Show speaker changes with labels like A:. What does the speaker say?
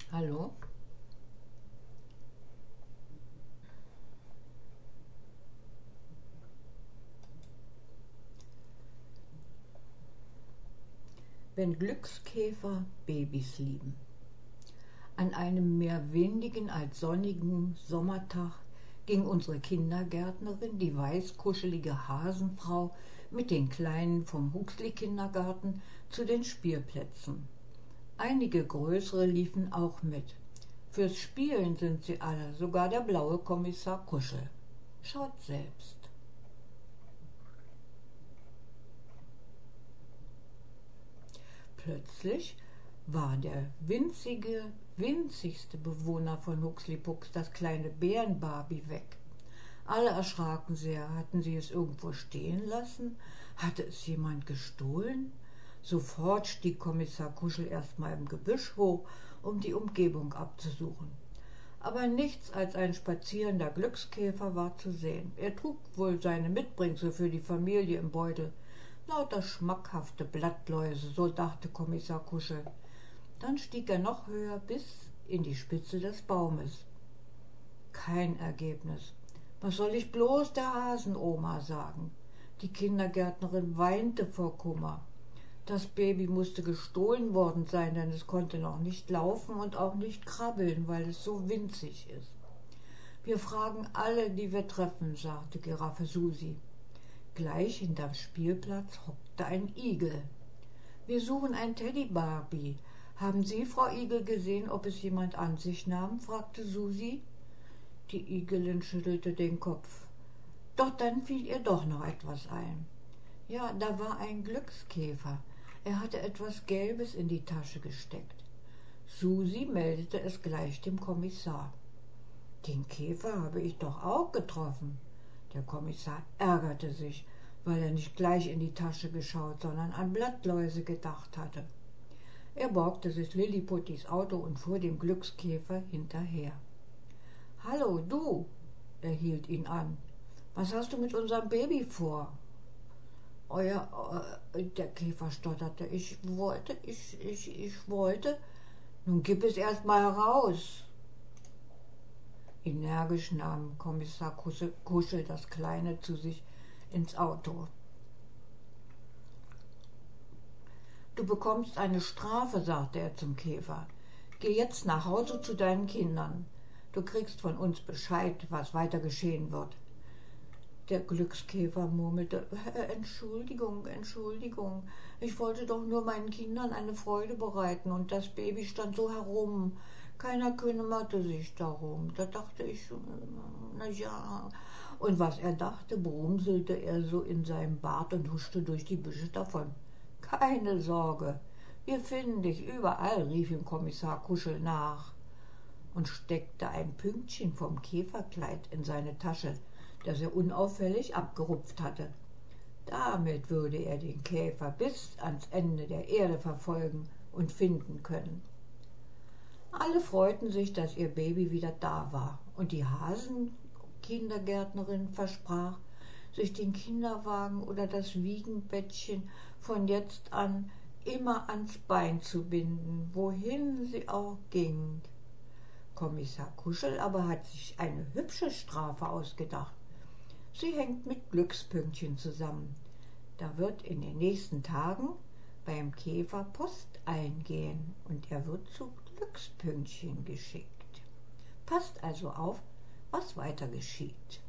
A: Hallo? Wenn Glückskäfer Babys lieben. An einem mehr windigen als sonnigen Sommertag ging unsere Kindergärtnerin, die weißkuschelige Hasenfrau, mit den Kleinen vom Huxley-Kindergarten zu den Spielplätzen. Einige größere liefen auch mit. Fürs Spielen sind sie alle, sogar der blaue Kommissar Kuschel. Schaut selbst. Plötzlich war der winzigste Bewohner von Huxleypuxs, das kleine Bärenbarbie, weg. Alle erschraken sehr. Hatten sie es irgendwo stehen lassen? Hatte es jemand gestohlen? Sofort stieg Kommissar Kuschel erstmal im Gebüsch hoch, um die Umgebung abzusuchen. Aber nichts als ein spazierender Glückskäfer war zu sehen. Er trug wohl seine Mitbringsel für die Familie im Beutel. Lauter schmackhafte Blattläuse, so dachte Kommissar Kuschel. Dann stieg er noch höher bis in die Spitze des Baumes. Kein Ergebnis. Was soll ich bloß der Hasenoma sagen? Die Kindergärtnerin weinte vor Kummer. Das Baby musste gestohlen worden sein, denn es konnte noch nicht laufen und auch nicht krabbeln, weil es so winzig ist. Wir fragen alle, die wir treffen, sagte Giraffe Susi. Gleich hinterm Spielplatz hockte ein Igel. Wir suchen ein Teddybarbie. Haben Sie, Frau Igel, gesehen, ob es jemand an sich nahm? Fragte Susi. Die Igelin schüttelte den Kopf. Doch dann fiel ihr doch noch etwas ein. Ja, da war ein Glückskäfer. Er hatte etwas Gelbes in die Tasche gesteckt. Susi meldete es gleich dem Kommissar. Den Käfer habe ich doch auch getroffen. Der Kommissar ärgerte sich, weil er nicht gleich in die Tasche geschaut, sondern an Blattläuse gedacht hatte. Er borgte sich Lilliputtis Auto und fuhr dem Glückskäfer hinterher. »Hallo, du«, er hielt ihn an. »Was hast du mit unserem Baby vor?« Der Käfer stotterte. Ich wollte. Nun gib es erst mal heraus.« Energisch nahm Kommissar Kuschel das Kleine zu sich ins Auto. »Du bekommst eine Strafe«, sagte er zum Käfer. »Geh jetzt nach Hause zu deinen Kindern. Du kriegst von uns Bescheid, was weiter geschehen wird.« Der Glückskäfer murmelte, Entschuldigung, ich wollte doch nur meinen Kindern eine Freude bereiten und das Baby stand so herum. Keiner kümmerte sich darum. Da dachte ich, na ja. Und was er dachte, brumselte er so in seinem Bart und huschte durch die Büsche davon. »Keine Sorge, wir finden dich überall«, rief ihm Kommissar Kuschel nach und steckte ein Pünktchen vom Käferkleid in seine Tasche, das er unauffällig abgerupft hatte. Damit würde er den Käfer bis ans Ende der Erde verfolgen und finden können. Alle freuten sich, dass ihr Baby wieder da war, und die Hasenkindergärtnerin versprach, sich den Kinderwagen oder das Wiegenbettchen von jetzt an immer ans Bein zu binden, wohin sie auch ging. Kommissar Kuschel aber hat sich eine hübsche Strafe ausgedacht. Sie hängt mit Glückspünktchen zusammen. Da wird in den nächsten Tagen beim Käfer Post eingehen und er wird zu Glückspünktchen geschickt. Passt also auf, was weiter geschieht.